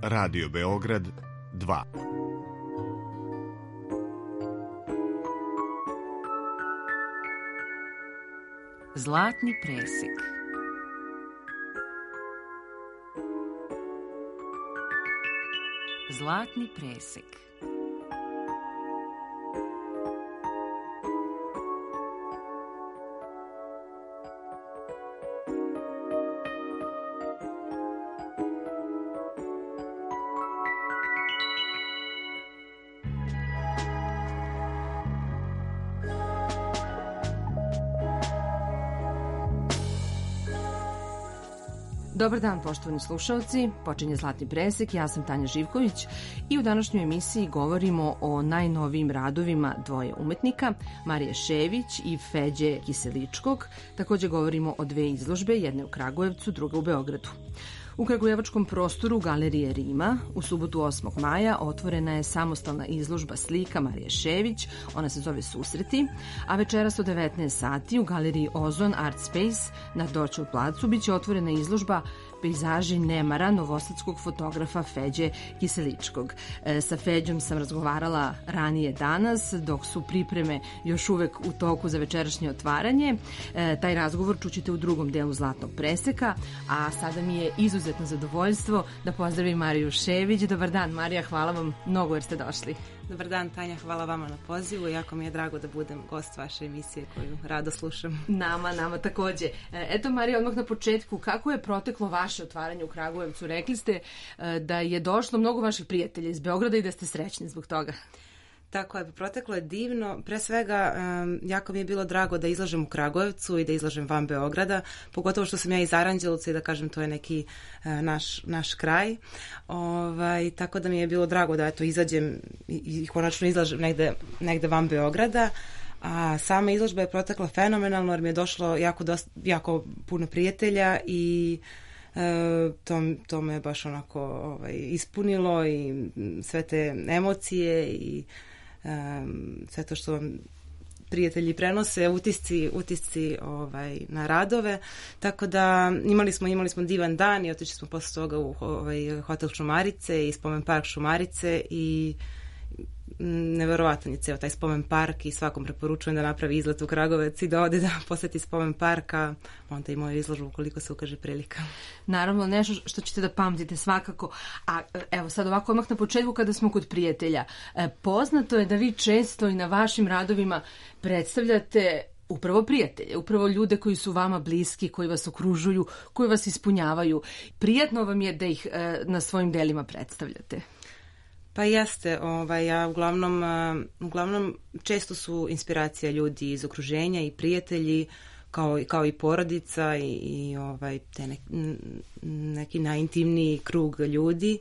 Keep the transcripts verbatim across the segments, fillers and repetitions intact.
Radio Beograd dva. Zlatni presek. Zlatni presek. Dobar dan, poštovani slušalci, počinje Zlatni presek, ja sam Tanja Živković i u današnjoj emisiji govorimo o najnovijim radovima dvoje umetnika, Marije Šević i Feđe Kiseličkog. Takođe govorimo o dve izložbe, jedne u Kragujevcu, druga u Beogradu. U kragujevačkom prostoru Galerije Rima u subotu osmog maja otvorena je samostalna izložba slika Marije Šević, ona se zove Susreti, a večeras od devetnaest sati u Galeriji Ozon Art Space na Dorćol placu biće otvorena izložba Pejzaži nemara novosadskog fotografa Feđe Kiseličkog. E, sa Feđom sam razgovarala ranije danas, dok su pripreme još uvek u toku za večerašnje otvaranje. E, taj razgovor čućete u drugom delu Zlatnog preseka, a sada mi je izuzetno zadovoljstvo da pozdravim Mariju Šević. Dobar dan, Marija, hvala vam mnogo jer ste došli. Dobar dan, Tanja, hvala vama na pozivu. Jako mi je drago da budem gost vaše emisije koju rado slušam. Nama, nama takođe. Eto, Marija, odmah na početku, kako je proteklo vaše otvaranje u Kragujevcu? Rekli ste da je došlo mnogo vaših prijatelja iz Beograda i da ste srećni zbog toga. Tako je, proteklo je divno. Pre svega, um, jako mi je bilo drago da izlažem u Kragujevcu i da izlažem van Beograda, pogotovo što sam ja iz Aranđelovca i da kažem to je neki uh, naš, naš kraj. Ovaj, tako da mi je bilo drago da eto, izađem i, i konačno izlažem negde, negde van Beograda. A sama izložba je protekla fenomenalno jer mi je došlo jako, dosta, jako puno prijatelja i E, to, to me baš onako ovaj, ispunilo i sve te emocije i um, sve to što vam prijatelji prenose, utisci, utisci ovaj, na radove, tako da imali smo, imali smo divan dan i otišli smo posle toga u ovaj, hotel Šumarice i spomen park Šumarice i neverovatan je ceo taj spomen park i svakom preporučujem da napravi izlet u Kragujevac i da ode da poseti spomen parka, onda i moju izložbu ukoliko se ukaže prilika. Naravno, nešto što ćete da pamtite svakako. A evo sad ovako odmah na početku kada smo kod prijatelja. Poznato je da vi često i na vašim radovima predstavljate upravo prijatelje, upravo ljude koji su vama bliski, koji vas okružuju, koji vas ispunjavaju. Prijatno vam je da ih na svojim delima predstavljate. Pa jeste, ovaj, ja uglavnom, uh, uglavnom često su inspiracija ljudi iz okruženja i prijatelji, kao, kao i porodica i, i ovaj, te ne, neki najintimniji krug ljudi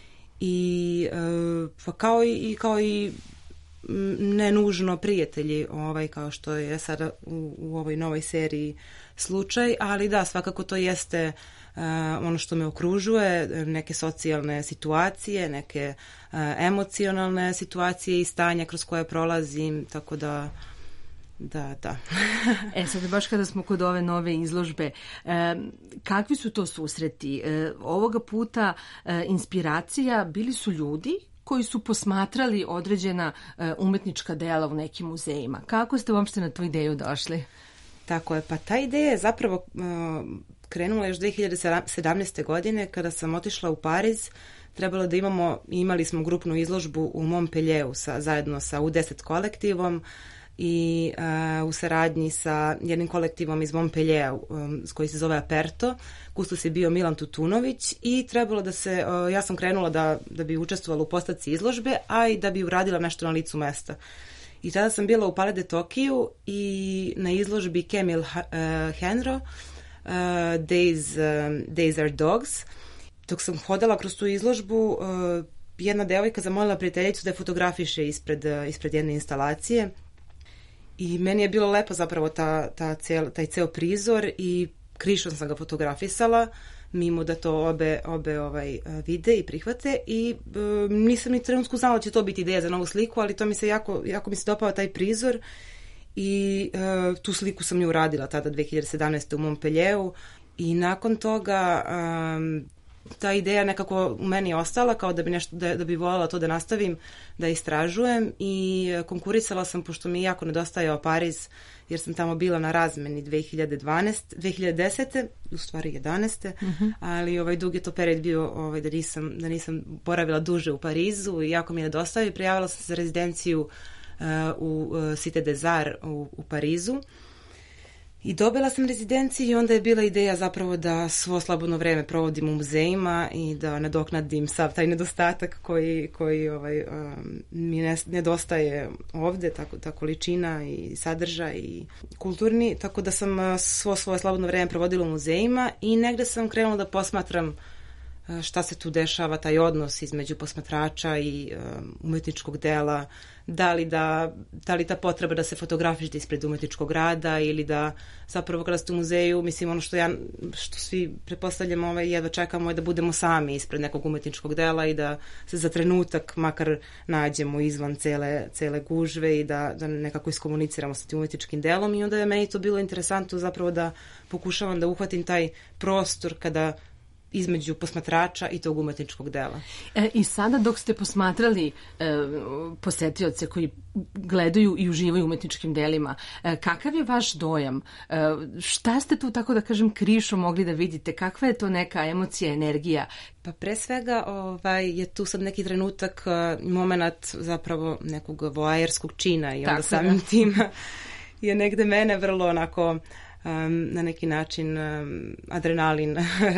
i uh, pa kao i, i kao i ne nužno prijatelji, ovaj, kao što je sada u, u ovoj novoj seriji slučaj, ali da, svakako to jeste uh, ono što me okružuje, neke socijalne situacije, neke uh, emocionalne situacije i stanja kroz koje prolazim, tako da da, da. E sad, baš kada smo kod ove nove izložbe, e, kakvi su to susreti? E, ovoga puta e, inspiracija bili su ljudi koji su posmatrali određena e, umetnička dela u nekim muzejima. Kako ste uopšte na tu ideju došli? Tako je, pa ta ideja je zapravo uh, krenula još dve hiljade sedamnaeste. godine kada sam otišla u Pariz. Trebalo da imamo, imali smo grupnu izložbu u Montpellieru sa, zajedno sa U deset kolektivom i uh, u saradnji sa jednim kolektivom iz Montpelliera um, koji se zove Aperto. Kustos je bio Milan Tutunović i trebalo da se, uh, ja sam krenula da, da bi učestvovala u postavci izložbe, a i da bi uradila nešto na licu mesta. I tada sam bila u Palais de Tokiju i na izložbi Camille uh, Henro uh, Days, um, Days are Dogs. Dok sam hodala kroz tu izložbu, uh, jedna devojka zamolila prijateljicu da je fotografiše ispred, uh, ispred jedne instalacije. I meni je bilo lepo zapravo ta, ta cijel, taj ceo prizor i krišom sam ga fotografisala, mimo da to obe, obe ovaj, vide i prihvate i e, nisam ni trenutku znala da će to biti ideja za novu sliku, ali to mi se jako, jako mi se dopao taj prizor i e, tu sliku sam ju uradila tada dve hiljade sedamnaeste. u Montpellieru i nakon toga e, ta ideja nekako u meni ostala, kao da bi, nešto, da, da bi voljela to da nastavim, da istražujem i konkurisala sam, pošto mi jako nedostajao Pariz, jer sam tamo bila na razmeni dve hiljade dvanaeste, dve hiljade desete, u stvari jedanaeste, uh-huh. ali ovaj dug je to period bio ovaj, da, nisam, da nisam boravila duže u Parizu i jako mi je nedostajao i prijavila sam se za rezidenciju uh, u uh, Cité des Arts u, u Parizu. I dobila sam rezidenciju i onda je bila ideja zapravo da svo slobodno vreme provodim u muzejima i da nadoknadim sav taj nedostatak koji, koji ovaj, um, mi nedostaje ovde, tako, ta količina i sadržaj i kulturni, tako da sam svo svoje slobodno vreme provodila u muzejima i negde sam krenula da posmatram šta se tu dešava, taj odnos između posmatrača i um, umetničkog dela, da li, da, da li ta potreba da se fotografišete ispred umetničkog rada ili da zapravo kada ste u muzeju, mislim ono što ja, što svi pretpostavljamo, ovaj, jedva čekamo je da budemo sami ispred nekog umetničkog dela i da se za trenutak makar nađemo izvan cele, cele gužve i da, da nekako iskomuniciramo sa tim umetničkim delom i onda je meni to bilo interesantno zapravo da pokušavam da uhvatim taj prostor kada između posmatrača i tog umetničkog dela. E, I sada dok ste posmatrali e, posetioce koji gledaju i uživaju umetničkim delima, e, kakav je vaš dojam? E, šta ste tu, tako da kažem, krišo mogli da vidite? Kakva je to neka emocija, energija? Pa pre svega ovaj, je tu sad neki trenutak, moment zapravo nekog voajerskog čina i onda tako samim da. Tim je negde mene vrlo onako Um, na neki način um, adrenalin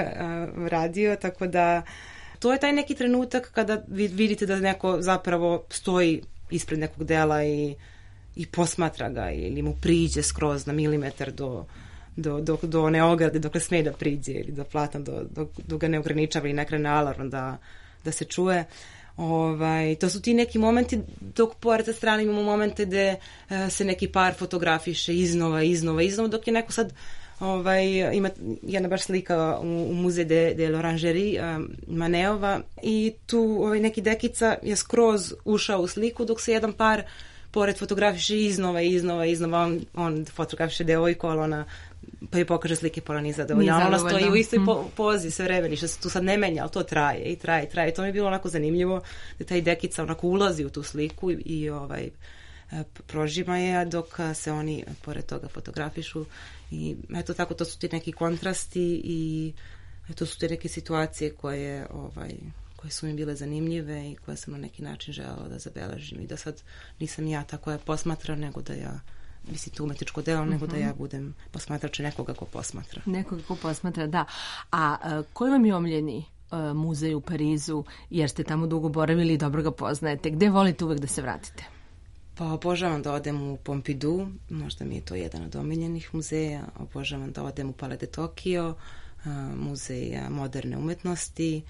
radio, tako da to je taj neki trenutak kada vi vidite da neko zapravo stoji ispred nekog dela i, i posmatra ga ili mu priđe skroz na milimetar do, do, do, do one ograde dokle sme da priđe ili da platna do, do, do ga ne ograničava i ne krene alarm da, da se čuje. Ovaj, to su ti neki momenti dok pored sa strane imamo momente gde uh, se neki par fotografiše iznova, iznova, iznova, dok je neko sad ovaj, ima jedna baš slika u, u muze de, de l'Orangerie um, Maneova i tu ovaj, neki dekica je skroz ušao u sliku dok se jedan par pored fotografiše iznova, iznova, iznova, on, on fotografiše devojku, ali ona pa je pokaže slike, pa ona nije zadovoljna. Ona stoji u istoj po, pozi sve vreme, ništa se tu sad ne menja, ali to traje i traje i traje. To mi je bilo onako zanimljivo da taj dekica onako ulazi u tu sliku i, i ovaj, prožima je dok se oni pored toga fotografišu i eto tako, to su ti neki kontrasti i to su te neke situacije koje, ovaj, koje su mi bile zanimljive i koje sam na neki način želela da zabeležim i da sad nisam ja ta koja posmatra, nego da ja mislim to umetničko delo, nego da ja budem posmatrač nekoga ko posmatra. Nekoga ko posmatra, da. A, a koji vam je omljeni a, muzej u Parizu, jer ste tamo dugo boravili i dobro ga poznajete? Gde volite uvek da se vratite? Pa obožavam da odem u Pompidou, možda mi je to jedan od omiljenih muzeja. Obožavam da odem u Palais de Tokio, a, muzej moderne umetnosti,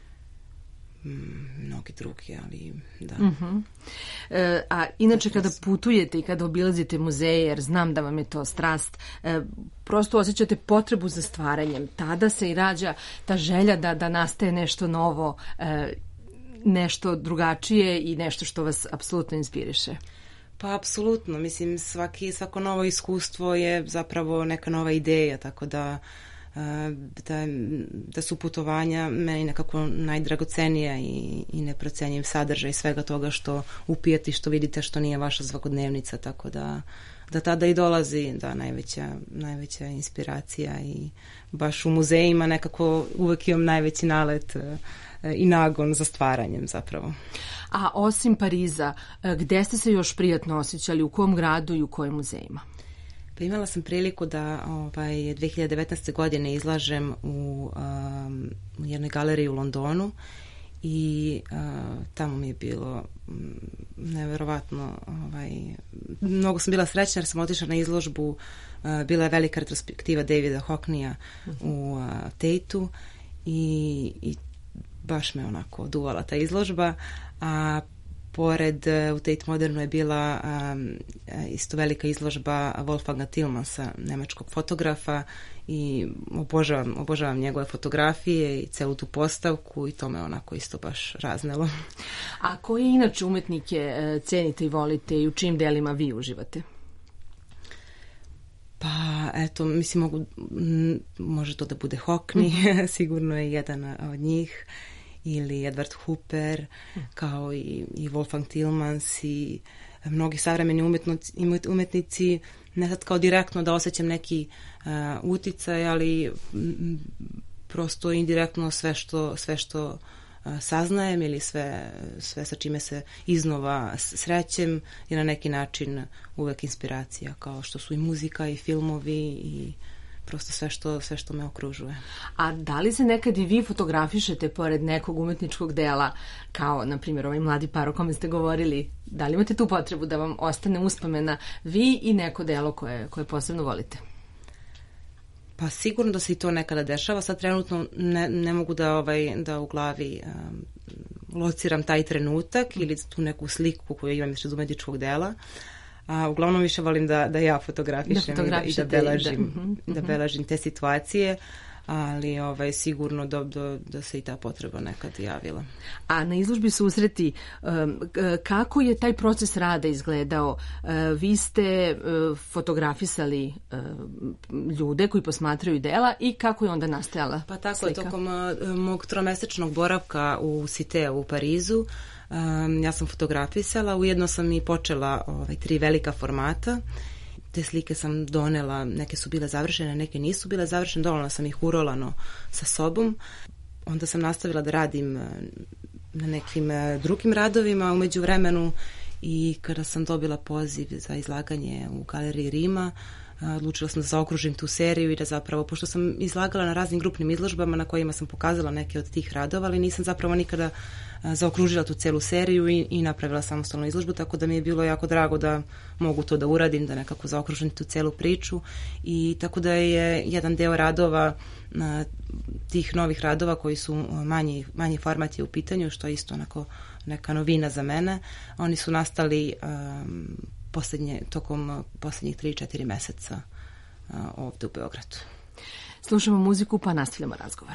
mnogi drugi, ali da. Uh-huh. E, a inače kada putujete i kada obilazite muzeje, jer znam da vam je to strast, e, prosto osjećate potrebu za stvaranjem. Tada se i rađa ta želja da, da nastaje nešto novo, e, nešto drugačije i nešto što vas apsolutno inspiriše. Pa apsolutno, mislim svaki, svako novo iskustvo je zapravo neka nova ideja, tako da Da, da su putovanja meni nekako najdragocenija i, i neprocenjiv sadržaj svega toga što upijete i što vidite, što nije vaša svakodnevnica, tako da, da tada i dolazi da, najveća, najveća inspiracija i baš u muzejima nekako uvek imam najveći nalet i nagon za stvaranjem zapravo. A osim Pariza, gde ste se još prijatno osjećali, u kom gradu i u kojim muzejima? Pa imala sam priliku da ovaj, dve hiljade devetnaeste. godine izlažem u, um, u jednoj galeriji u Londonu i uh, tamo mi je bilo um, neverovatno, ovaj, mnogo sam bila srećna jer sam otišla na izložbu, uh, bila je velika retrospektiva Davida Hockneya uh-huh. u uh, Tateu i, i baš me onako oduvala ta izložba, a pored u Tate Modernu je bila um, isto velika izložba Wolfganga Tillmansa, nemačkog fotografa i obožavam, obožavam njegove fotografije i celu tu postavku i to me onako isto baš raznelo. A koje inače umetnike cenite i volite i u čijim delima vi uživate? Pa, eto, mislim, mogu, m, može to da bude Hockney, mm-hmm. sigurno je jedan od njih, ili Edward Hooper, mm. kao i, i Wolfgang Tillmans i mnogi savremeni umetnici, umetnici, ne sad kao direktno da osjećam neki uh, uticaj, ali m, prosto indirektno sve što, sve što uh, saznajem ili sve, sve sa čime se iznova srećem je na neki način uvek inspiracija, kao što su i muzika i filmovi i prosto sve što, sve što me okružuje. A da li se nekad i vi fotografišete pored nekog umetničkog dela, kao, na primjer, ovaj mladi par o kome ste govorili? Da li imate tu potrebu da vam ostane uspomena vi i neko delo koje, koje posebno volite? Pa sigurno da se i to nekada dešava. Sad trenutno ne, ne mogu da, ovaj, da u glavi um, lociram taj trenutak ili tu neku sliku koju imam iz umetničkog dela. A uglavnom više volim da, da ja fotografišem da i, da, i da beležim, da, uh-huh. da beležim te situacije, ali ovaj, sigurno da, da, da se i ta potreba nekad javila. A na izložbi Susreti, kako je taj proces rada izgledao? Vi ste fotografisali ljude koji posmatraju dela i kako je onda nastajala Pa tako slika? je, tokom mog tromesečnog boravka u Citeu u Parizu, Um, ja sam fotografisala, ujedno sam i počela ovaj, tri velika formata. Te slike sam donela, neke su bile završene, neke nisu bile završene, dovoljno sam ih urolano sa sobom. Onda sam nastavila da radim na nekim drugim radovima umeđu vremenu i kada sam dobila poziv za izlaganje u Galeriji Rima, odlučila sam da zaokružim tu seriju i da zapravo, pošto sam izlagala na raznim grupnim izložbama na kojima sam pokazala neke od tih radova, ali nisam zapravo nikada zaokružila tu celu seriju i, i napravila samostalnu izložbu, tako da mi je bilo jako drago da mogu to da uradim, da nekako zaokružim tu celu priču i tako da je jedan deo radova, tih novih radova koji su manji, manji format je u pitanju, što je isto onako neka novina za mene, oni su nastali um, Poslednje, tokom poslednjih tri četiri meseca uh, ovde u Beogradu. Slušamo muziku pa nastavljamo razgovor.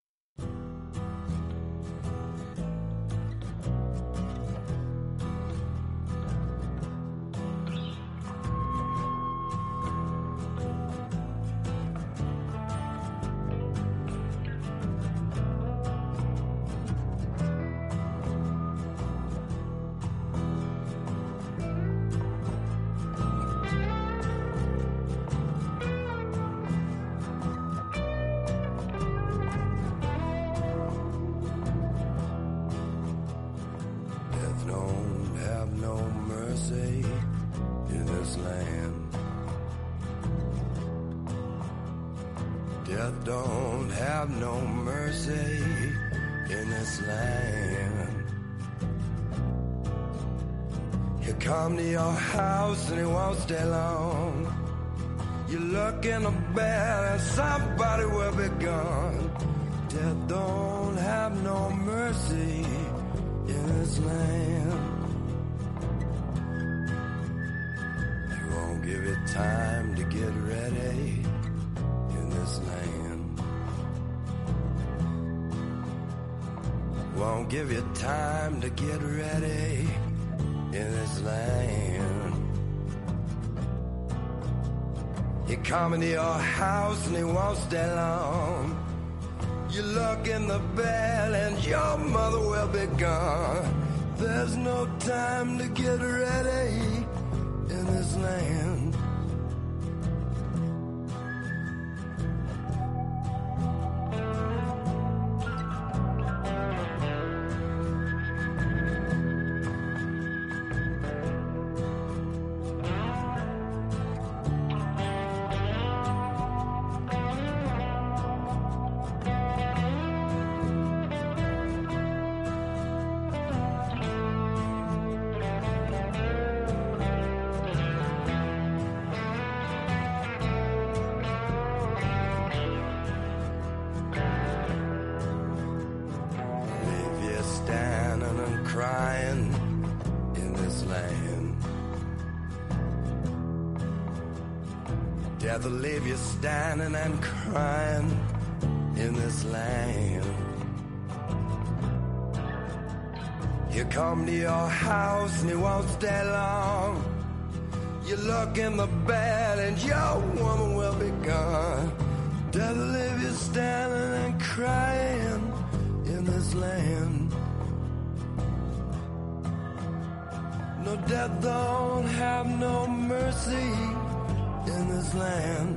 Death don't have no mercy in this land. He'll come to your house and he won't stay long. You look in the bell and somebody will be gone. Death don't have no mercy in this land. He won't give you time to get ready in this land. Won't give you time to get ready in this land. He come into your house and he won't stay long. You look in the bell and your mother will be gone. There's no time to get ready in this land. Crying in this land. Death will leave you standing and crying in this land. He'll come to your house and he won't stay long. You look in the bed and your woman will be gone. Death will leave you standing and crying in this land. No, death don't have no mercy in this land.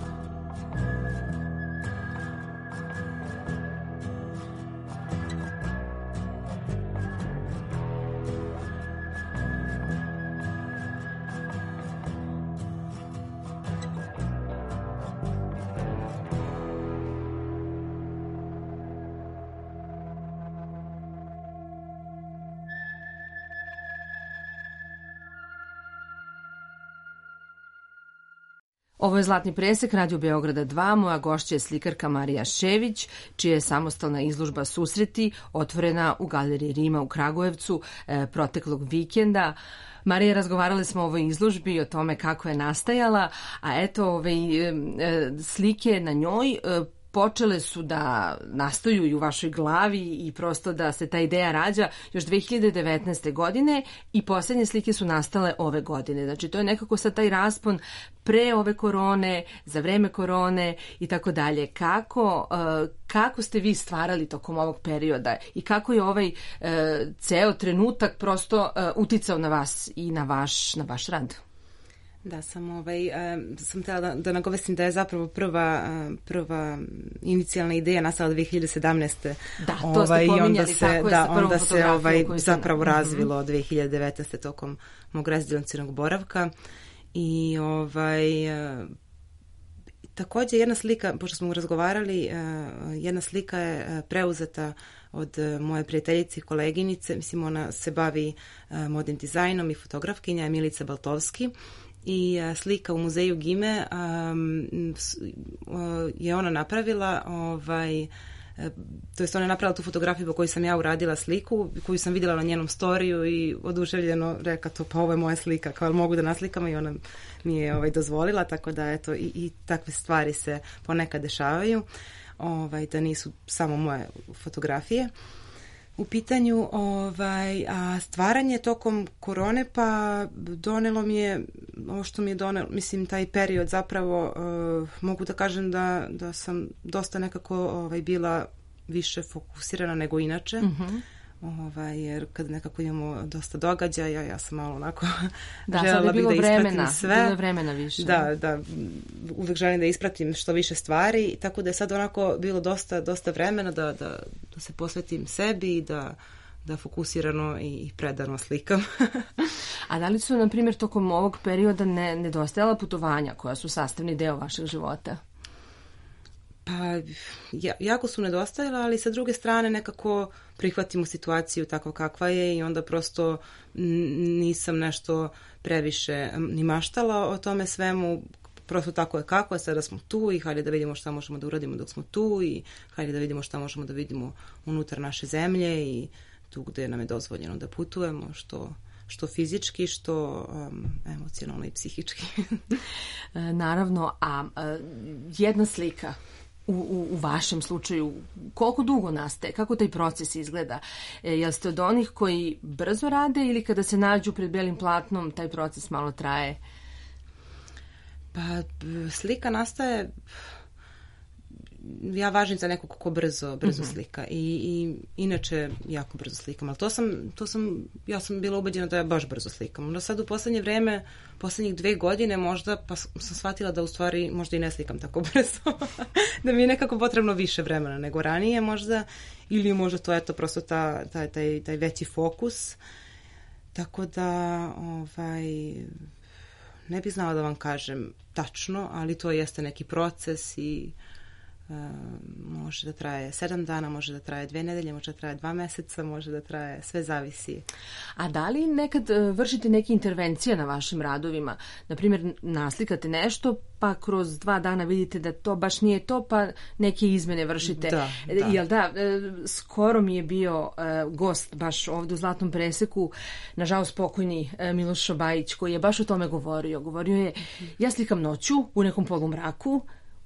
Ovo je Zlatni presek Radio Beograda dva. Moja gošća je slikarka Marija Šević, čija je samostalna izložba Susreti otvorena u Galeriji Rima u Kragujevcu e, proteklog vikenda. Marija, razgovarali smo o ovoj izložbi i o tome kako je nastajala, a eto ove e, slike na njoj e, počele su da nastaju i u vašoj glavi i prosto da se ta ideja rađa još dve hiljade devetnaeste. godine i posljednje slike su nastale ove godine. Znači to je nekako sad taj raspon pre ove korone, za vreme korone i tako dalje. Kako, kako ste vi stvarali tokom ovog perioda i kako je ovaj ceo trenutak prosto uticao na vas i na vaš, na vaš rad? Da, sam, ovaj, um, sam htjela da, da nagovestim da je zapravo prva, um, prva inicijalna ideja nastala dve hiljade sedamnaeste. Da, to ovaj, ste pominjali, se, tako je, da, sa prvom onda se ovaj, zapravo sam... razvilo od dve hiljade devetnaeste. tokom mog rezidencijalnog boravka. I ovaj, uh, također jedna slika, pošto smo razgovarali, uh, jedna slika je uh, preuzeta od uh, moje prijateljice i koleginice. Mislim, ona se bavi uh, modnim dizajnom i fotografkinja je Milica Baltovski. I slika u muzeju Gime um, je ona napravila, ovaj, to jest ona je napravila tu fotografiju po kojoj sam ja uradila sliku, koju sam vidjela na njenom storiju i oduševljeno rekla to, pa ovo je moja slika, kao mogu da naslikam, i ona mi je ovaj, dozvolila, tako da eto, i, i takve stvari se ponekad dešavaju, ovaj, da nisu samo moje fotografije u pitanju. Ovaj, a stvaranje tokom korone pa donelo mi je ovo što mi je donelo, mislim taj period zapravo uh, mogu da kažem da, da sam dosta nekako ovaj, bila više fokusirana nego inače. Mm-hmm. Ovaj, jer kad nekako imamo dosta događaja, ja sam malo onako da, želela bih da ispratim sve. Bilo je vremena više. Da, da, uvek želim da ispratim što više stvari, tako da je sad onako bilo dosta, dosta vremena da, da, da se posvetim sebi i da, da fokusirano i predano slikam. A da li su, na primjer, tokom ovog perioda ne, nedostajala putovanja koja su sastavni deo vašeg života? Pa, ja, jako su nedostajala, ali sa druge strane nekako prihvatimo situaciju tako kakva je i onda prosto nisam nešto previše ni maštala o tome svemu, prosto tako je kako je, sada smo tu i hajde da vidimo šta možemo da uradimo dok smo tu i hajde da vidimo šta možemo da vidimo unutar naše zemlje i tu gde nam je dozvoljeno da putujemo, što... što fizički, što um, emocionalno i psihički. Naravno, a jedna slika u, u, u vašem slučaju, koliko dugo nastaje? Kako taj proces izgleda? E, jel ste od onih koji brzo rade ili kada se nađu pred belim platnom taj proces malo traje? Pa slika nastaje... Ja važim za nekog ko brzo, brzo mm-hmm. slika i, i inače jako brzo slikam, ali to sam, to sam, ja sam bila ubeđena da ja baš brzo slikam. Onda sad u poslednje vreme, poslednjih dve godine možda, pa sam shvatila da u stvari možda i ne slikam tako brzo, da mi je nekako potrebno više vremena nego ranije možda, ili možda to eto prosto ta, taj, taj, taj veći fokus, tako da ovaj, ne bih znala da vam kažem tačno, ali to jeste neki proces i Uh, može da traje sedam dana, može da traje dve nedelje, može da traje dva meseca, može da traje, sve zavisi. A da li nekad uh, vršite neke intervencije na vašim radovima? Naprimjer, naslikate nešto, pa kroz dva dana vidite da to baš nije to, pa neke izmene vršite. Da, da. Jel da, uh, skoro mi je bio uh, gost baš ovdje u Zlatnom preseku, nažalost pokojni uh, Miloš Šobajić, koji je baš o tome govorio. Govorio je, ja slikam noću u nekom polumraku,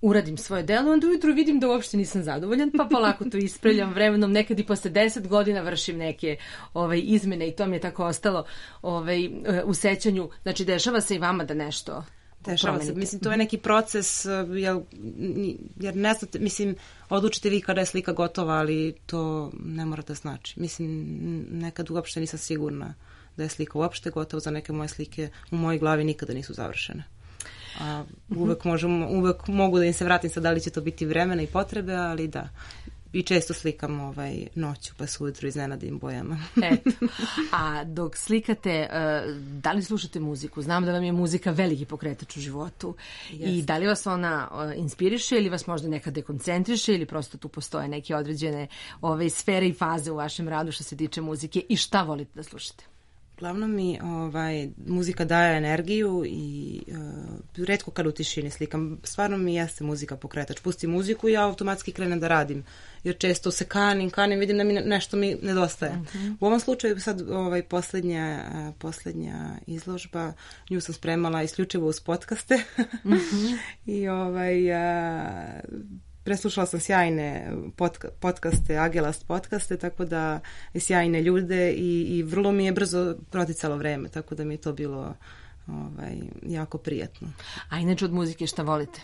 uradim svoje delo, onda ujutru vidim da uopšte nisam zadovoljan, pa polako to ispravljam vremenom, nekad i posle deset godina vršim neke ovaj, izmene i to mi je tako ostalo ovaj, u sećanju. Znači, dešava se i vama da nešto dešava promenite. Se. Mislim, to je neki proces, jer, jer ne znate, mislim, odlučite vi kada je slika gotova, ali to ne mora da znači. Mislim, nekad uopšte nisam sigurna da je slika uopšte gotova, za neke moje slike u mojoj glavi nikada nisu završene. A uvek, možemo, uvek mogu da im se vratim sad da li će to biti vremena i potrebe, ali da. I često slikam ovaj, noću, pa se ujutru iznenadim bojama. Eto. A dok slikate, da li slušate muziku? Znam da vam je muzika veliki pokretač u životu. Yes. I da li vas ona inspiriše ili vas možda nekad dekoncentriše ili prosto tu postoje neke određene ove, sfere i faze u vašem radu što se tiče muzike i šta volite da slušate? Uglavnom mi ovaj, muzika daje energiju i uh, retko kad u tišini slikam. Stvarno mi jeste muzika pokretač. Pustim muziku i ja automatski krenem da radim. Jer često se kanim, kanim, vidim da mi nešto mi nedostaje. Uh-huh. U ovom slučaju sad ovaj, posljednja, uh, posljednja izložba, nju sam spremala isključivo uz podcaste. Uh-huh. I ovaj... Uh, preslušala sam sjajne podka- podcaste, Agelast podcaste, tako da i sjajne ljude i, i vrlo mi je brzo proticalo vreme, tako da mi je to bilo ovaj, jako prijatno. A inače od muzike šta volite?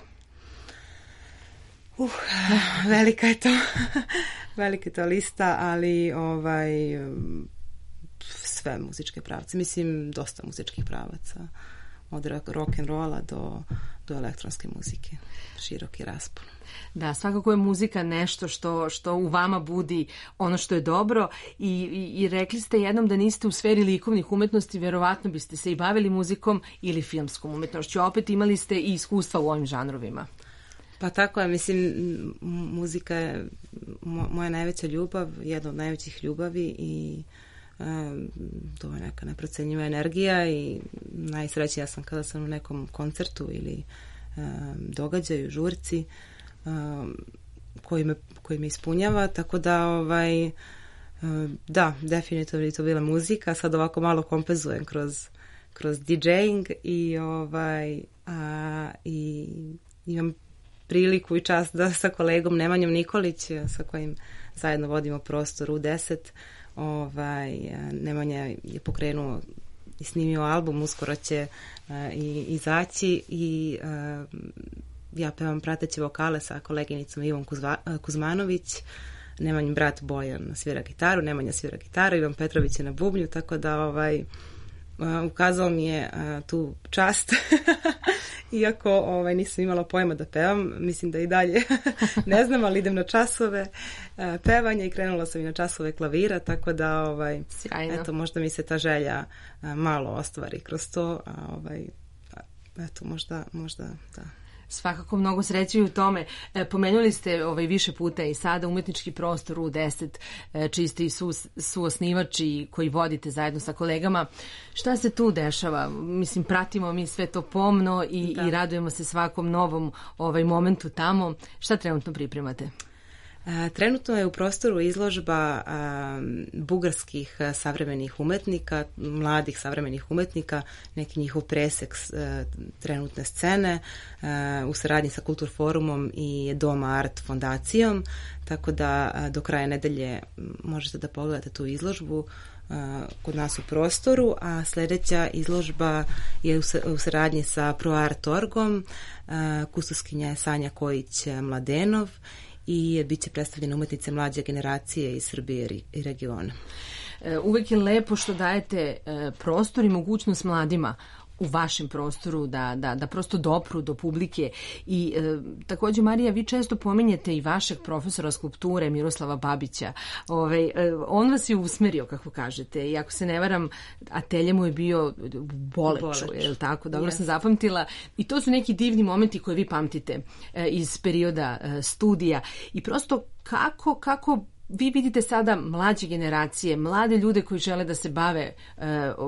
Uh, velika je to, velika je to lista, ali ovaj, sve muzičke pravce, mislim dosta muzičkih pravaca, od rock'n'rolla do, do elektronske muzike, široki raspon. Da, svakako je muzika nešto što, što u vama budi ono što je dobro i, i, i rekli ste jednom da niste u sferi likovnih umetnosti, verovatno biste se i bavili muzikom ili filmskom umetnošću, opet imali ste i iskustva u ovim žanrovima. Pa tako je, mislim, muzika je moja najveća ljubav, jedna od najvećih ljubavi i um, to je neka neprocenjiva energija i najsrećnija sam kada sam u nekom koncertu ili um, događaju, žurci, Um, koji, me, koji me ispunjava, tako da ovaj, um, da, definitivno je to bila muzika, sad ovako malo kompenzujem kroz, kroz DJing i, ovaj, a, i imam priliku i čast da sa kolegom Nemanjom Nikolić, sa kojim zajedno vodimo prostor U deset, ovaj, Nemanja je pokrenuo i snimio album, uskoro će uh, i, izaći i uh, ja pevam prateće vokale sa koleginicom Ivom Kuzva, Kuzmanović, Nemanjin brat Bojan svira gitaru, Nemanja svira gitaru, Ivan Petrović je na bubnju, tako da ovaj, ukazao mi je a, tu čast, iako ovaj, nisam imala pojma da pevam, mislim da i dalje ne znam, ali idem na časove a, pevanja i krenula sam i na časove klavira, tako da ovaj, eto, možda mi se ta želja a, malo ostvari kroz to, a ovaj, a, eto, možda, možda, da. Svakako mnogo sreće u tome. E, pomenuli ste ovaj, više puta i sada umetnički prostor U deset, e, čiji ste i su, suosnivač i koji vodite zajedno sa kolegama. Šta se tu dešava? Mislim, pratimo mi sve to pomno i, i radujemo se svakom novom ovaj, momentu tamo. Šta trenutno pripremate? Trenutno je u prostoru izložba a, bugarskih savremenih umetnika, mladih savremenih umetnika, neki njihov presek a, trenutne scene a, u saradnji sa Kultur forumom i Doma Art fondacijom, tako da a, do kraja nedelje možete da pogledate tu izložbu a, kod nas u prostoru, a sljedeća izložba je u, u saradnji sa ProArt orgom, kustoskinja je Sanja Kojić-Mladenov i bit će predstavljene umetnice mlađe generacije iz Srbije i regiona. Uvek je lepo što dajete prostor i mogućnost mladima u vašem prostoru da, da, da prosto dopru do publike i e, također Marija, vi često pominjete i vašeg profesora skulpture Miroslava Babića. Ove, e, on vas je usmerio, kako kažete, i ako se ne varam, atelje mu je bio Boleču, Boleču. Je li tako? Dobro yes. sam zapamtila. I to su neki divni momenti koje vi pamtite e, iz perioda e, studija i prosto kako, kako vi vidite sada mlađe generacije, mlade ljude koji žele da se bave e,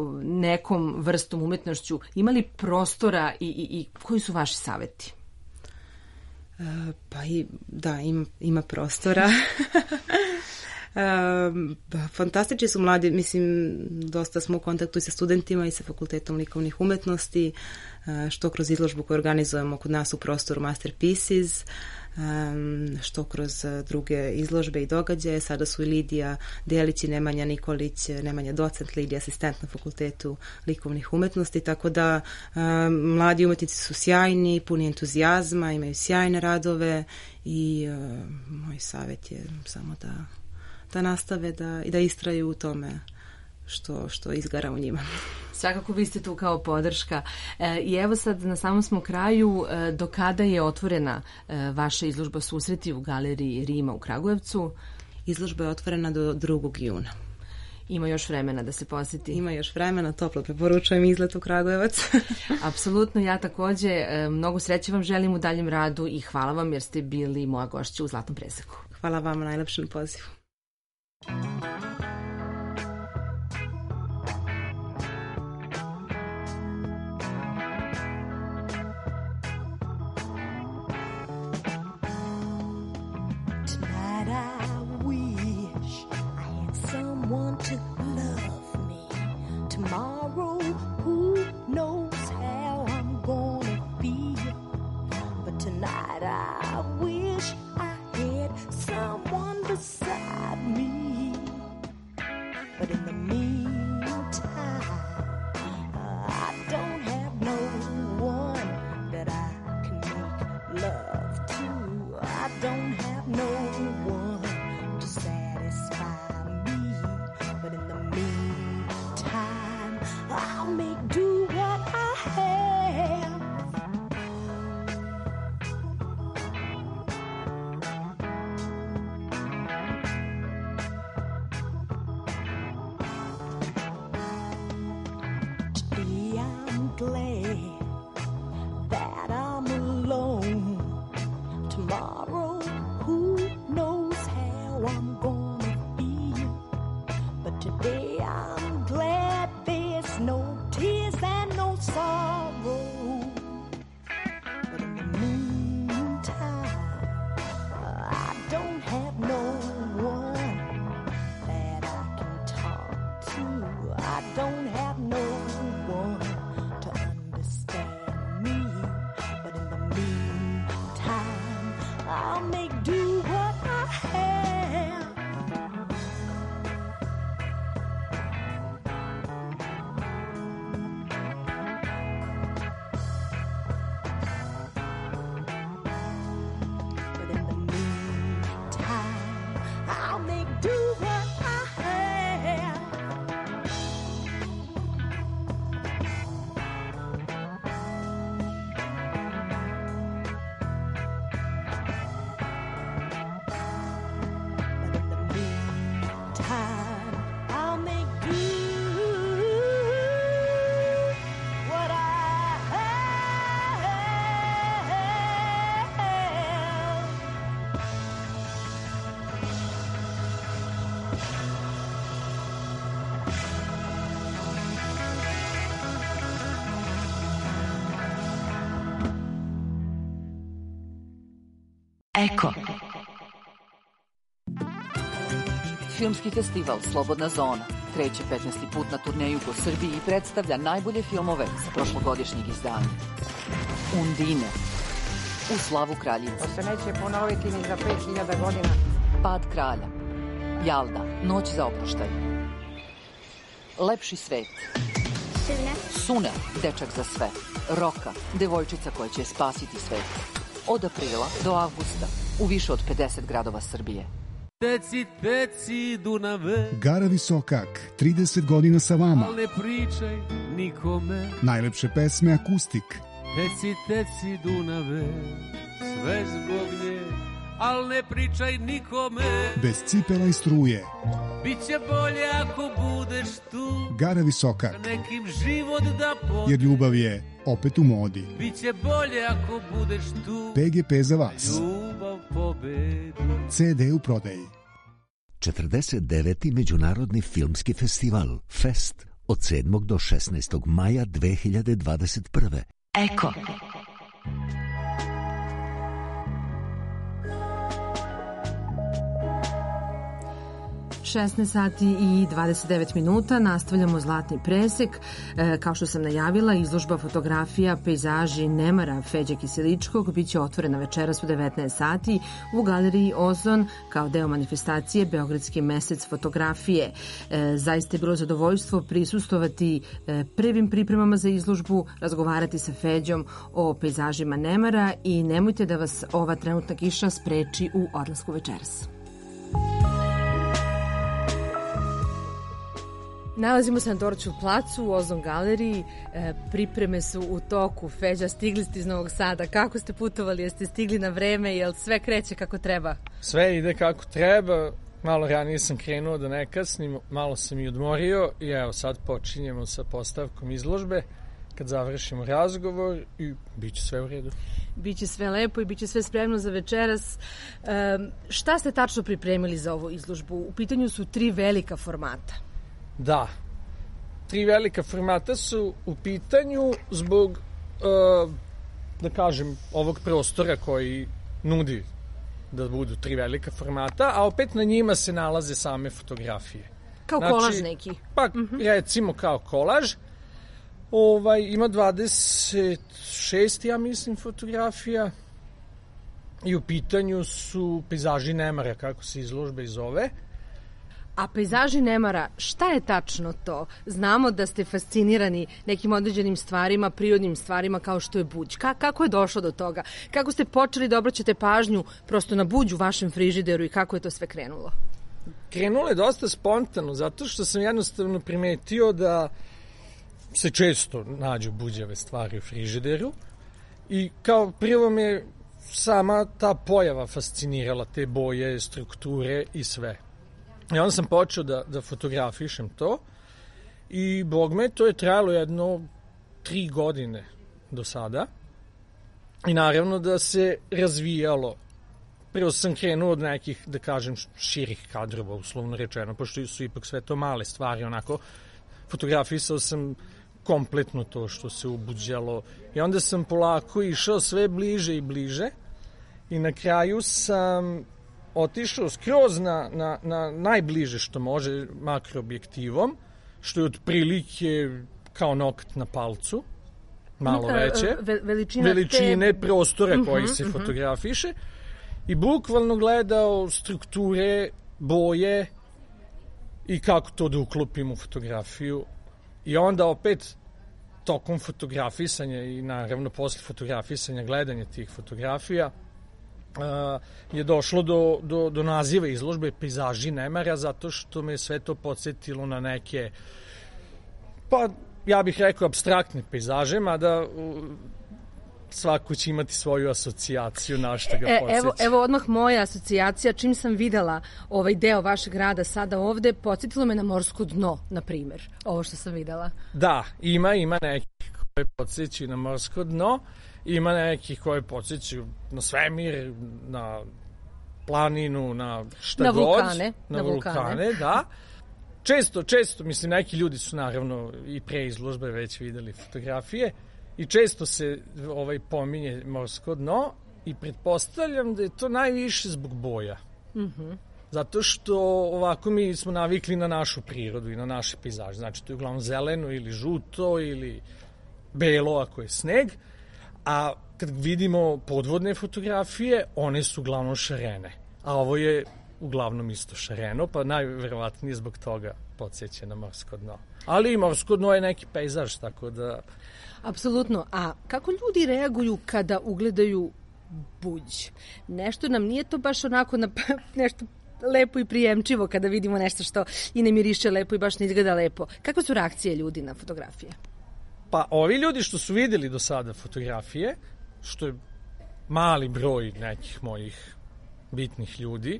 nekom vrstom umetnošću, imali prostora i, i, i koji su vaši saveti? E, pa i, da, ima, ima prostora. Fantastični su mladi, mislim, dosta smo u kontaktu i sa studentima i sa Fakultetom likovnih umetnosti, što kroz izložbu koju organizujemo kod nas u prostoru Masterpieces, što kroz druge izložbe i događaje. Sada su i Lidija Delić i Nemanja Nikolić, Nemanja docent, Lidija asistent na Fakultetu likovnih umetnosti, tako da mladi umetnici su sjajni, puni entuzijazma, imaju sjajne radove i moj savjet je samo da, da nastave da, i da istraju u tome što, što izgara u njima. Svakako vi ste tu kao podrška. E, I evo sad na samom smo kraju, e, do kada je otvorena e, vaša izložba Susreti u galeriji Rima u Kragujevcu? Izložba je otvorena do drugog juna. Ima još vremena da se posjeti? Ima još vremena, toplo preporučujem izlet u Kragujevac. Apsolutno, ja takođe. E, mnogo sreće vam želim u daljem radu i hvala vam jer ste bili moja gošća u Zlatnom preseku. Hvala vam na najlepšem pozivu. Eko. Filmski festival Slobodna zona kreće petnaesti put na turneju po Srbiji i predstavlja najbolje filmove sa prošlogodišnjeg izdanja. Undine, U slavu kraljice. To se neće ponoviti ni za pet hiljada godina. Pad kralja, Jalda, Noć za oproštaj. Lepši svet. Sune. Sune, dečak za sve. Roka, devojčica koja će spasiti svet. Od aprila do avgusta u više od pedeset gradova Srbije. Teci, teci, Dunave. Gara Visokak, trideset godina sa vama. Al ne pričaj nikome. Najlepše pesme akustik. Teci, teci, Dunave. Sve zbog nje, al ne pričaj nikome. Bez cipela i struje. Biće bolje ako budeš tu. Gara Visokak. Nekim život da pođe. Jer ljubav je opet u modi. Biće bolje ako budeš tu. P G P za vas. Ljubav pobedi. C D u prodaji. četrdeset deveti Međunarodni filmski festival Fest od sedmog do šesnaestog maja dve hiljade dvadeset prve. Eko. šesnaest sati i dvadeset devet minuta, nastavljamo Zlatni presek. E, kao što sam najavila, izložba fotografija, pejzaži nemara Feđe Kiseličkog biće otvorena večeras u devetnaest sati u galeriji Ozon kao deo manifestacije Beogradski mesec fotografije. E, zaista je bilo zadovoljstvo prisustovati e, prvim pripremama za izložbu, razgovarati sa Feđom o pejzažima nemara i nemojte da vas ova trenutna kiša spreči u odlasku večeras. Nalazimo se na Dorćol placu u Ozon galeriji, e, pripreme su u toku. Feđa, stigli ste iz Novog Sada, kako ste putovali, jeste stigli na vreme, jel sve kreće kako treba? Sve ide kako treba, malo ranije sam krenuo da ne kasnim, malo sam i odmorio i evo sad počinjemo sa postavkom izložbe, kad završimo razgovor i bit će sve u redu. Biće sve lepo i biće sve spremno za večeras. E, šta ste tačno pripremili za ovu izložbu? U pitanju su tri velika formata. Da, tri velika formata su u pitanju zbog, uh, da kažem, ovog prostora koji nudi da budu tri velika formata, a opet na njima se nalaze same fotografije. Kao znači, kolaž neki? Pa, uh-huh. recimo kao kolaž. Ovaj, ima dvadeset šest, ja mislim, fotografija i u pitanju su pejzaži nemara, kako se izložba i zove. A pejzaži nemara, šta je tačno to? Znamo da ste fascinirani nekim određenim stvarima, prirodnim stvarima kao što je buđ. Ka- kako je došlo do toga? Kako ste počeli da obraćate pažnju prosto na buđ u vašem frižideru i kako je to sve krenulo? Krenulo je dosta spontano, zato što sam jednostavno primetio da se često nađu buđave stvari u frižideru i kao prvo me sama ta pojava fascinirala, te boje, strukture i sve. I onda sam počeo da, da fotografišem to i bog me, to je trajalo jedno tri godine do sada i naravno da se razvijalo. Prvo sam krenuo od nekih, da kažem, širih kadrova, uslovno rečeno, pošto su ipak sve to male stvari, onako fotografisao sam kompletno to što se ubuđalo i onda sam polako išao sve bliže i bliže i na kraju sam otišao skroz na, na, na najbliže što može makroobjektivom, što je otprilike kao nokat na palcu, malo veće, Ve, veličina veličine te... prostora uh-huh, koji se uh-huh. fotografiše i bukvalno gledao strukture, boje i kako to da uklopim u fotografiju. I onda opet tokom fotografisanja i naravno posle fotografisanja, gledanja tih fotografija, Uh, je došlo do, do, do naziva izložbe pejzaži nemara, zato što me sve to podsjetilo na neke, pa ja bih rekao abstraktne pejzaže, mada uh, svako će imati svoju asocijaciju na što ga e, podsjeća. Evo, evo odmah moja asocijacija, čim sam videla ovaj deo vašeg rada sada ovde, podsjetilo me na morsko dno, na primer, ovo što sam videla. Da, ima, ima nekih koje podsjećaju na morsko dno, ima nekih koje podsjećaju na svemir, na planinu, na šta na god. Vulkane, na, na vulkane. Na vulkane, da. Često, često, mislim, neki ljudi su naravno i pre izložbe već videli fotografije i često se ovaj pominje morsko dno i pretpostavljam da je to najviše zbog boja. Mhm. Zato što ovako mi smo navikli na našu prirodu i na naše pejzaže. Znači, to je uglavnom zeleno ili žuto ili belo ako je sneg. A kad vidimo podvodne fotografije, one su uglavnom šarene. A ovo je uglavnom isto šareno, pa najverovatnije zbog toga podsjeća na morsko dno. Ali i morsko dno je neki pejzaž, tako da... Apsolutno. A kako ljudi reaguju kada ugledaju buđ? Nešto nam nije to baš onako na nešto lepo i prijemčivo kada vidimo nešto što i ne miriše lepo i baš ne izgleda lepo. Kakve su reakcije ljudi na fotografije? Pa ovi ljudi što su videli do sada fotografije, što je mali broj nekih mojih bitnih ljudi,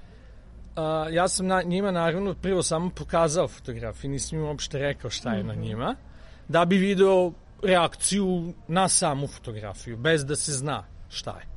a, ja sam na, njima naravno prvo samo pokazao fotografije, nisam im uopšte rekao šta je mm-hmm. na njima, da bi video reakciju na samu fotografiju, bez da se zna šta je.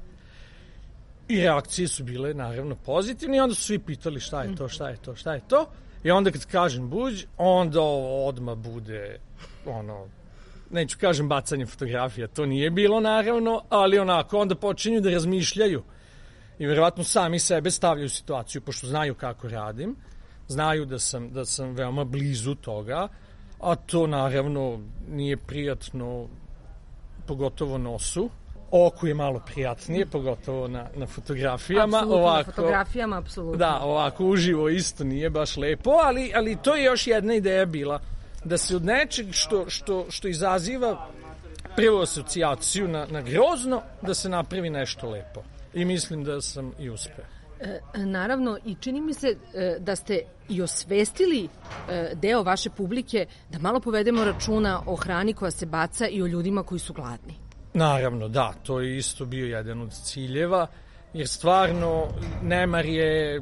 I reakcije su bile naravno pozitivne i onda su svi pitali šta je to, šta je to, šta je to. I onda kad kažem buđ, onda odmah bude ono... neću kažem bacanje fotografija, to nije bilo naravno, ali onako onda počinju da razmišljaju i verovatno sami sebe stavljaju u situaciju, pošto znaju kako radim, znaju da sam, da sam veoma blizu toga, a to naravno nije prijatno, pogotovo nosu. Oku je malo prijatnije, pogotovo na, na fotografijama. Apsolutno, ovako, na fotografijama, apsolutno. Da, ovako uživo isto nije baš lepo, ali, ali to je još jedna ideja bila, da se od nečeg što, što, što izaziva prvu asocijaciju na, na grozno, da se napravi nešto lepo. I mislim da sam i uspeo. E, naravno, i čini mi se e, da ste i osvestili e, deo vaše publike da malo povedemo računa o hrani koja se baca i o ljudima koji su gladni. Naravno, da, to je isto bio jedan od ciljeva, jer stvarno nemar je,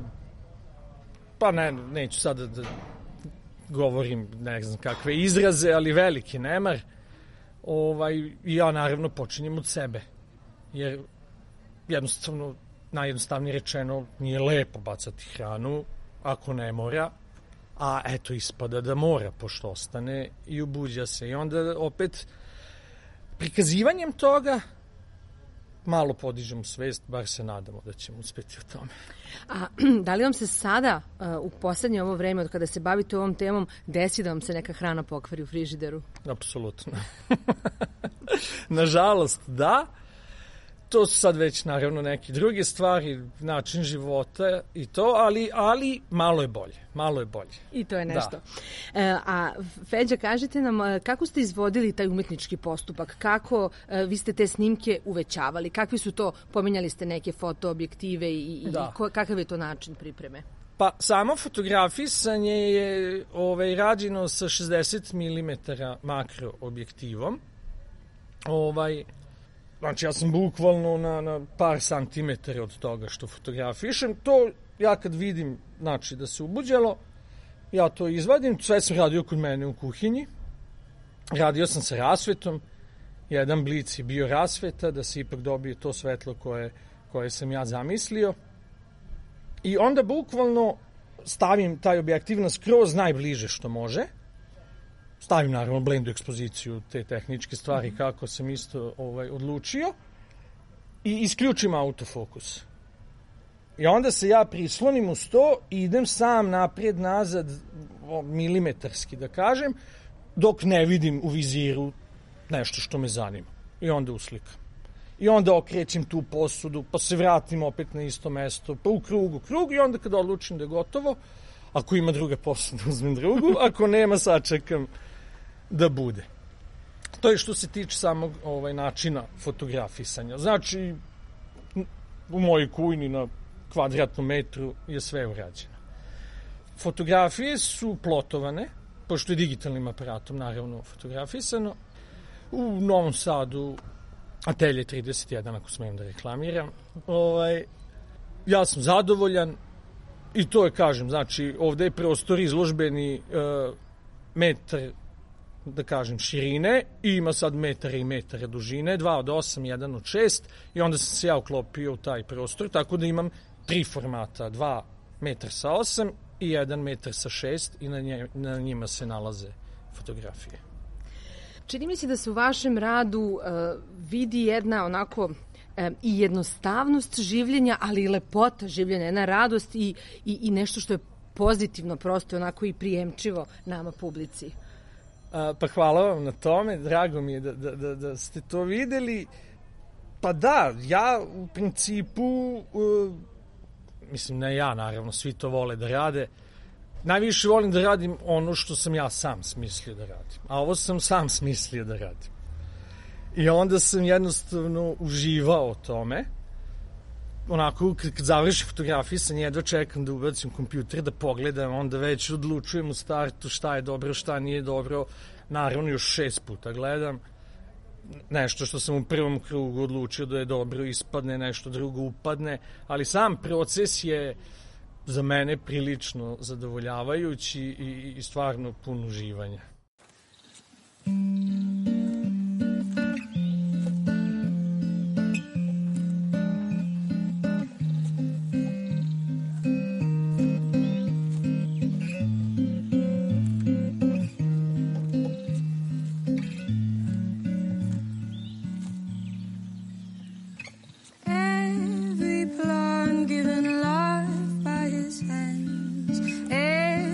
pa ne, neću sada da govorim ne znam kakve izraze, ali veliki nemar. Ovaj, ja naravno počinjem od sebe, jer jednostavno, najjednostavnije rečeno, nije lepo bacati hranu ako ne mora, a eto ispada da mora, pošto ostane i ubuđa se. I onda opet prikazivanjem toga malo podižemo svest, bar se nadamo da ćemo uspeti u tome. A da li vam se sada, u poslednje ovo vreme, od kada se bavite ovom temom, desi da vam se neka hrana pokvari u frižideru? Apsolutno. Nažalost, da. To su sad već naravno neke druge stvari, način života i to, ali, ali malo je bolje, malo je bolje. I to je nešto. E, a Feđa, kažite nam, kako ste izvodili taj umetnički postupak? Kako e, vi ste te snimke uvećavali? Kakvi su to, pominjali ste neke fotoobjektive i, i ko, kakav je to način pripreme? Pa samo fotografisanje je ovaj, rađeno sa šezdeset milimetara makro objektivom. Ovaj... Znači, ja sam bukvalno na, na par santimetara od toga što fotografišem. To ja kad vidim, znači, da se ubuđalo, ja to izvadim. Sve sam radio kod mene u kuhinji. Radio sam sa rasvetom. Jedan blic je bio rasveta, da se ipak dobije to svetlo koje, koje sam ja zamislio. I onda bukvalno stavim taj objektiv na skroz najbliže što može. Stavim naravno blendu ekspoziciju, te tehničke stvari kako sam isto ovaj, odlučio i isključim autofokus. I onda se ja prislonim uz to i idem sam naprijed, nazad, milimetarski da kažem, dok ne vidim u viziru nešto što me zanima. I onda uslikam. I onda okrećem tu posudu, pa se vratim opet na isto mesto, pa u krugu, krug i onda kad odlučim da je gotovo, ako ima druga posuda, uzmem drugu, ako nema, sačekam da bude. To je što se tiče samog ovaj, načina fotografisanja. Znači, u mojoj kujni na kvadratnom metru je sve urađeno. Fotografije su plotovane, pošto je digitalnim aparatom naravno fotografisano. U Novom Sadu Atelje trideset jedan, ako smijem da reklamiram. Ovaj, ja sam zadovoljan i to je, kažem, znači, ovde je prostor izložbeni e, metar, da kažem, širine i ima sad metara i metara dužine, dva od osam, jedan od šest i onda sam se ja uklopio u taj prostor, tako da imam tri formata, dva metra sa osam i jedan metar sa šest i na, nje, na njima se nalaze fotografije. Čini mi se da se u vašem radu uh, vidi jedna onako uh, i jednostavnost življenja, ali i lepota življenja, jedna radost i, i, i nešto što je pozitivno, prosto onako i prijemčivo nama publici. Uh, pa hvala vam na tome, drago mi je da, da, da, da ste to videli. Pa da, ja u principu, uh, mislim ne ja naravno, svi to vole da rade, najviše volim da radim ono što sam ja sam smislio da radim. A ovo sam sam smislio da radim. I onda sam jednostavno uživao o tome. Onako, kad, kad završim fotografiju, sam jedva čekam da ubacim kompjuter, da pogledam, onda već odlučujem u startu šta je dobro, šta nije dobro. Naravno, još šest puta gledam. Nešto što sam u prvom krugu odlučio da je dobro ispadne, nešto drugo upadne. Ali sam proces je za mene prilično zadovoljavajući i, i stvarno pun uživanja. Every plant given life by his hands, every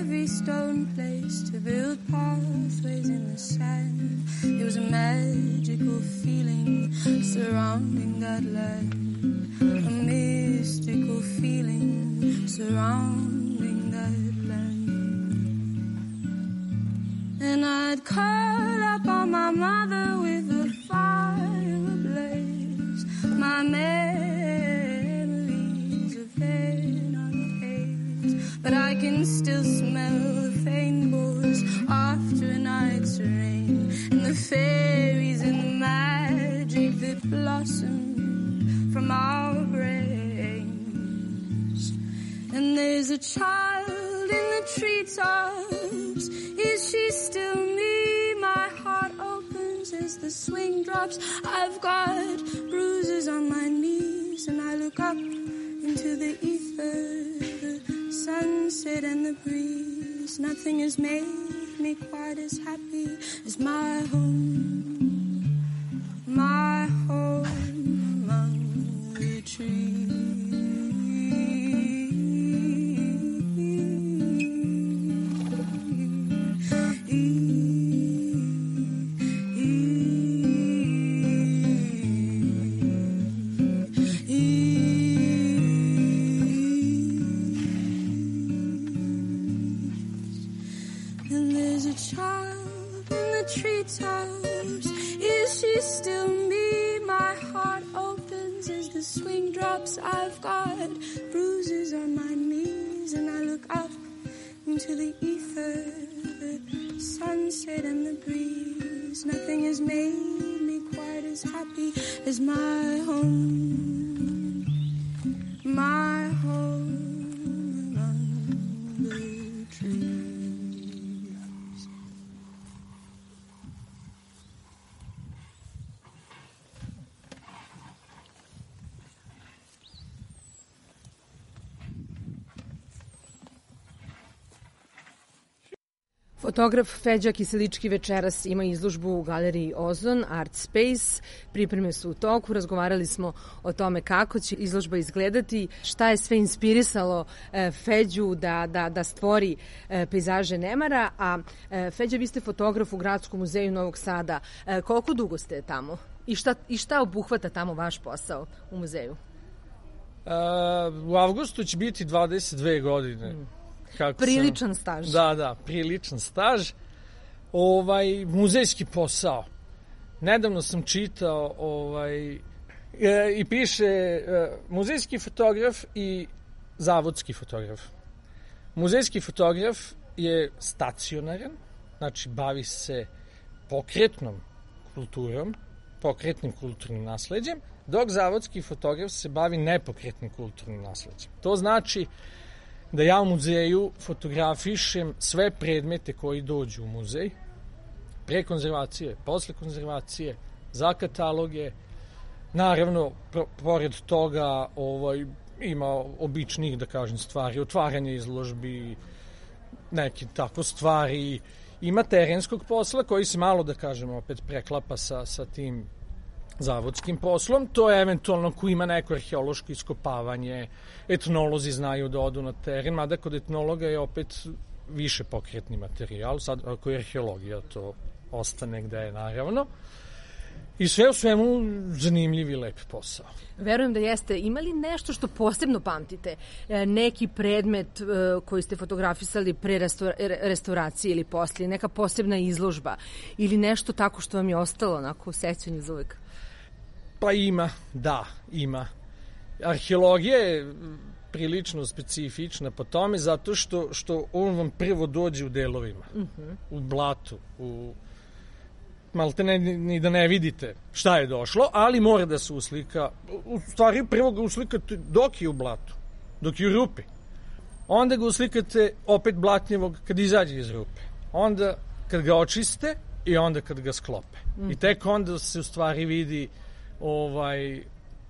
place to build pathways in the sand. It was a magical feeling surrounding that land. A mystical feeling surrounding that land. And I'd curl up on my mother with a fire ablaze. My memories of then are haze, but I can still smell the faint boars after a night's rain, and the fairies and the magic that blossom from our brains. And there's a child in the treetops. Is she still me? My heart opens as the swing drops. I've got bruises on my knees, and I look up into the ether, the sunset and the breeze. Nothing has made me quite as happy as my home, my home among the trees. Treetops. Is she still me? My heart opens as the swing drops. I've got bruises on my knees, and I look up into the ether, the sunset and the breeze. Nothing has made me quite as happy as my home, my home among the trees. Fotograf Feđa Kiselički večeras ima izložbu u galeriji Ozon Art Space. Pripreme su u toku, razgovarali smo o tome kako će izložba izgledati, šta je sve inspirisalo Feđu da, da, da stvori pejzaže Nemara. A Feđa, vi ste fotograf u Gradskom muzeju Novog Sada. Koliko dugo ste tamo? I šta, i šta obuhvata tamo vaš posao u muzeju? Uh, u avgustu će biti dvadeset dve godine. Mm. Kako priličan sam, staž. Da, da, priličan staž. Ovaj, muzejski posao. Nedavno sam čitao ovaj, e, i piše e, muzejski fotograf i zavodski fotograf. Muzejski fotograf je stacionaran, znači bavi se pokretnom kulturom, pokretnim kulturnim nasleđem, dok zavodski fotograf se bavi nepokretnim kulturnim nasleđem. To znači da ja u muzeju fotografišem sve predmete koji dođu u muzej, pre konzervacije, posle konzervacije, za kataloge. Naravno, pro, pored toga ovaj, ima običnih, da kažem, stvari, otvaranje izložbi, neke tako stvari. Ima terenskog posla koji se malo, da kažem, opet preklapa sa, sa tim zavodskim poslom. To je eventualno ko ima neko arheološko iskopavanje, etnolozi znaju da odu na teren, mada kod etnologa je opet više pokretni materijal, sad ako je arheologija to ostane gde je naravno. I sve u svemu zanimljiv i lep posao. Verujem da jeste. Ima li nešto što posebno pamtite? Neki predmet koji ste fotografisali pre restauracije ili poslije? Neka posebna izložba? Ili nešto tako što vam je ostalo onako u sećanju za uvek? Pa ima, da, ima. Arheologija je prilično specifična po tome zato što, što on vam prvo dođe u delovima, uh-huh. u blatu, u malte ne, ni da ne vidite šta je došlo, ali mora da se uslika. U stvari prvo ga uslikate dok je u blatu, dok je u rupi. Onda ga uslikate opet blatnjevog kad izađe iz rupe. Onda kad ga očiste i onda kad ga sklope. Mm. I tek onda se u stvari vidi ovaj,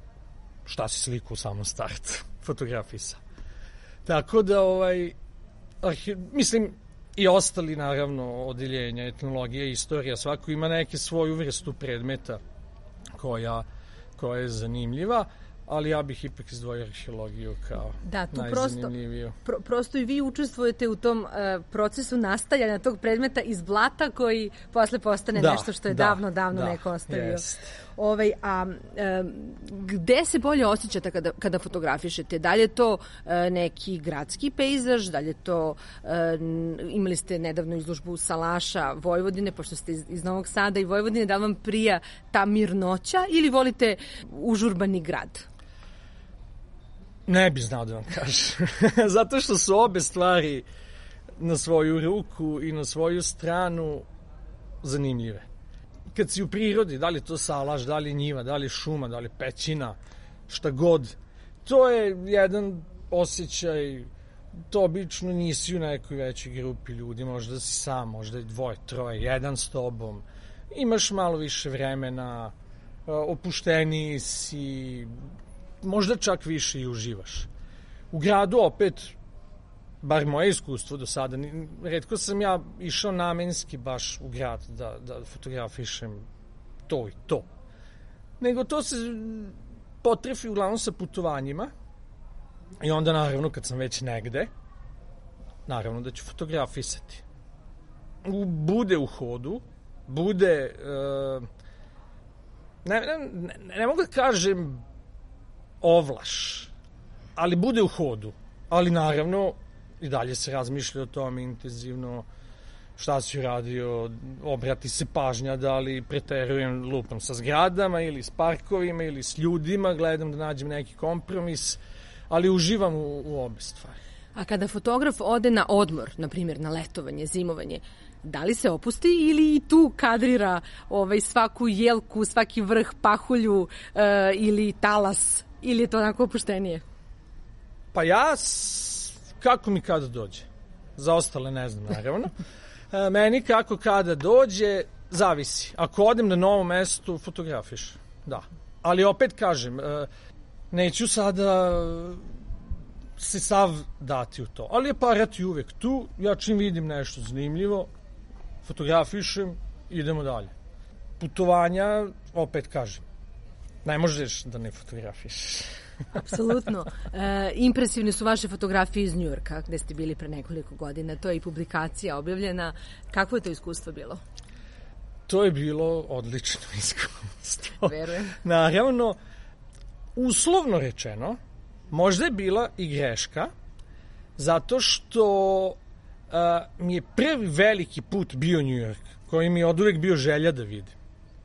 šta se slika u samom startu fotografisa. Tako da, ovaj, arhe, mislim, i ostali, naravno, odeljenja, etnologija, istorija, svako ima neke svoju vrstu predmeta koja, koja je zanimljiva, ali ja bih ipak izdvojio arheologiju kao da, tu najzanimljiviju. Prosto, pro, prosto i vi učestvujete u tom uh, procesu nastajanja tog predmeta iz blata koji posle postane da, nešto što je da, davno, davno da, neko ostavio. Jest. Ovaj, a um, gde se bolje osjećate kada, kada fotografišete? Da li je to uh, neki gradski pejzaž, da li je to, uh, imali ste nedavno izložbu Salaša Vojvodine, pošto ste iz, iz Novog Sada i Vojvodine, da li vam prija ta mirnoća ili volite užurbani grad? Ne bi znao da vam kažem. Zato što su obe stvari na svoju ruku i na svoju stranu zanimljive. Kad si u prirodi, da li je to salaš, da li je njiva, da li je šuma, da li je pećina, šta god, to je jedan osjećaj, to obično nisi u nekoj većoj grupi ljudi, možda si sam, možda je dvoje, troje, jedan s tobom, imaš malo više vremena, opušteniji si, možda čak više i uživaš. U gradu opet, bar moje iskustvo do sada, retko sam ja išao namenski baš u grad da, da fotografišem to i to. Nego to se potrefi uglavnom sa putovanjima i onda naravno kad sam već negde, naravno da ću fotografisati. U, bude u hodu, bude, uh, ne, ne, ne, ne mogu da kažem ovlaš, ali bude u hodu. Ali naravno i dalje se razmišlja o tome intenzivno, šta si uradio, obrati se pažnja da li preterujem lupom sa zgradama ili s parkovima ili s ljudima, gledam da nađem neki kompromis, ali uživam u, u obe stvari. A kada fotograf ode na odmor, na primjer na letovanje, zimovanje, da li se opusti ili i tu kadrira ovaj, svaku jelku, svaki vrh, pahulju e, ili talas, ili je to onako opuštenije? Pa ja, kako mi kada dođe. Za ostale ne znam, naravno. E, meni kako kada dođe, zavisi. Ako odem na novo mesto, fotografiš. Da. Ali opet kažem, e, neću sada se sav dati u to. Ali aparat je uvek tu. Ja čim vidim nešto zanimljivo, fotografišem, idemo dalje. Putovanja, opet kažem, ne možeš da ne fotografiš. Apsolutno. E, impresivne su vaše fotografije iz Njujorka, gde ste bili pre nekoliko godina. To je i publikacija objavljena. Kakvo je to iskustvo bilo? To je bilo odlično iskustvo. Verujem. Naravno, uslovno rečeno, možda je bila i greška, zato što a, mi je prvi veliki put bio Njujork, koji mi je od uvek bio želja da vidim.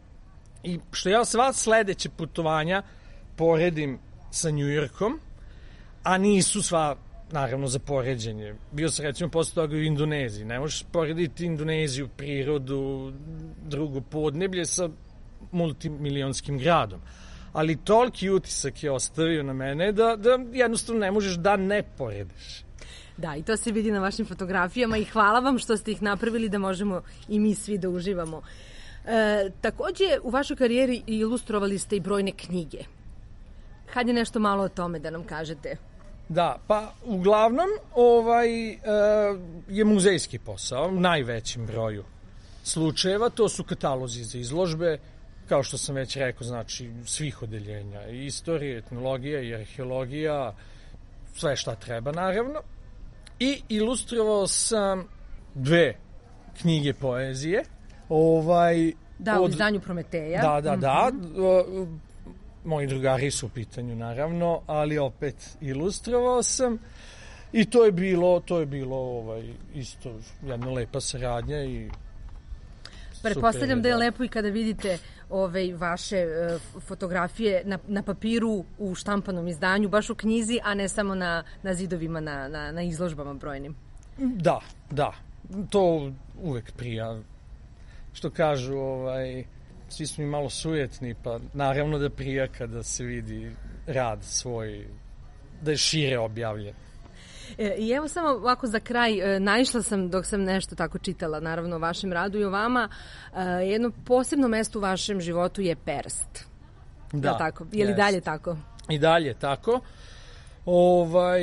I što ja sva sledeće putovanja poredim sa Njujorkom, a nisu sva, naravno, za poređenje. Bio sam, recimo, posle toga u Indoneziji. Ne možeš porediti Indoneziju, prirodu, drugo podneblje sa multimilionskim gradom. Ali toliki utisak je ostavio na mene da, da jednostavno ne možeš da ne porediš. Da, i to se vidi na vašim fotografijama i hvala vam što ste ih napravili da možemo i mi svi da uživamo. E, takođe, u vašoj karijeri ilustrovali ste i brojne knjige. Hajde nešto malo o tome da nam kažete. Da, pa uglavnom ovaj, e, je muzejski posao u najvećem broju slučajeva. To su katalozi za izložbe, kao što sam već rekao, znači svih odeljenja. I istorije, etnologija i arheologija, sve šta treba naravno. I ilustrovao sam dve knjige poezije. Ovaj, da, od... u izdanju Prometeja. Da, da, da. Mm-hmm. Moji drugari su u pitanju, naravno, ali opet ilustrovao sam. I to je bilo, to je bilo ovaj, isto jedna lepa saradnja i pretpostavljam da je lepo i kada vidite ove vaše uh, fotografije na, na papiru u štampanom izdanju, baš u knjizi, a ne samo na, na zidovima, na, na, na izložbama brojnim. Da, da. To uvek prija. Što kažu, ovaj, svi smo mi malo sujetni, pa naravno da prija kada se vidi rad svoj, da je šire objavljen. I evo samo ovako za kraj, naišla sam dok sam nešto tako čitala, naravno o vašem radu i o vama, jedno posebno mesto u vašem životu je perst. Da. Je tako? Je li jest. dalje tako? I dalje tako. Ovaj,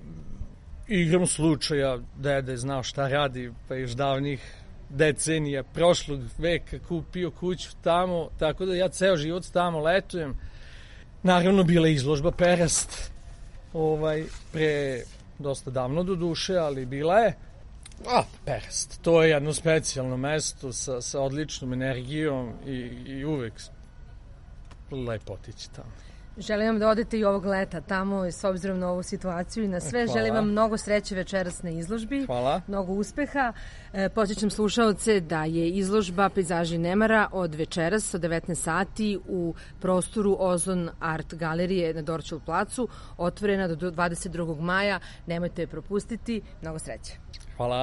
igram slučaja, deda je znao šta radi, pa još davnih decenija prošlog veka kupio kuću tamo, tako da ja ceo život tamo letujem naravno bila izložba Perast, ovaj, pre dosta davno do duše, ali bila je. A, Perast, to je jedno specijalno mesto sa, sa odličnom energijom i, i uvek lepo otići tamo. Želim vam da odete i ovog leta tamo, s obzirom na ovu situaciju i na sve. Hvala. Želim vam mnogo sreće večeras na izložbi. Hvala. Mnogo uspeha. E, Podsjećam slušaoce da je izložba Pejzaži nemara od večeras od devetnaest sati u prostoru Ozon Art galerije na Dorćol placu, otvorena do dvadeset drugog maja. Nemojte je propustiti. Mnogo sreće. Hvala.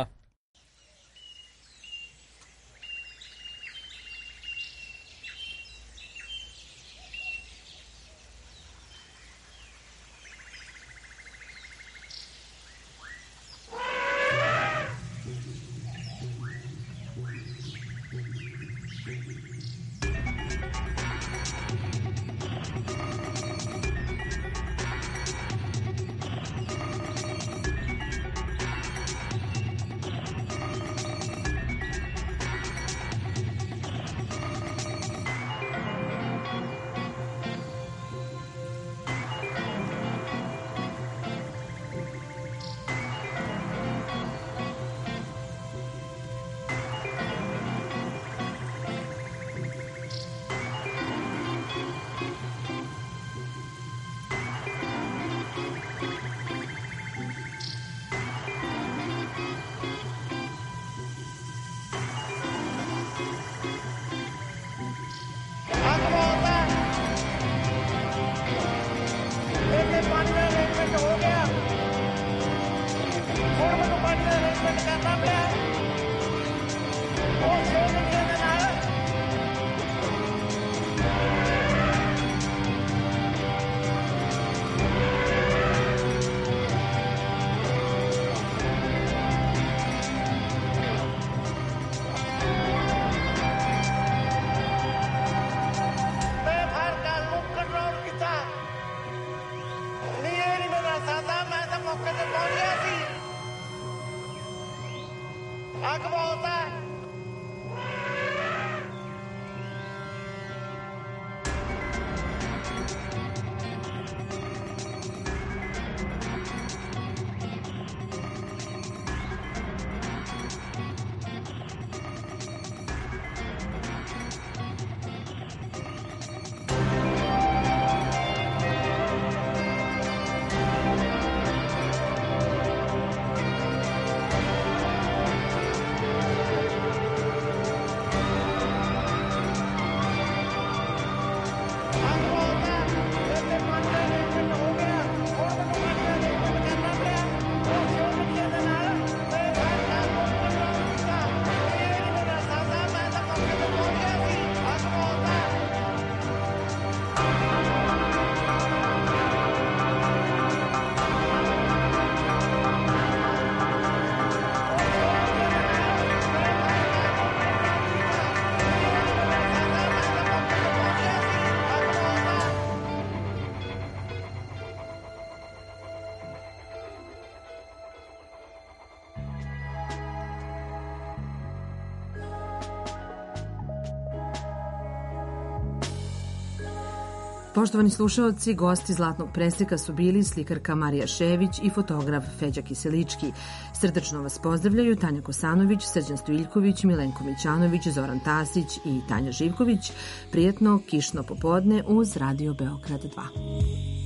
Poštovani slušaoci, gosti Zlatnog preseka su bili slikarka Marija Šević i fotograf Feđa Kiselički. Srdačno vas pozdravljaju Tanja Kosanović, Srđan Stojiljković, Milenko Mićanović, Zoran Tasić i Tanja Živković. Prijetno kišno popodne uz Radio Beograd dva.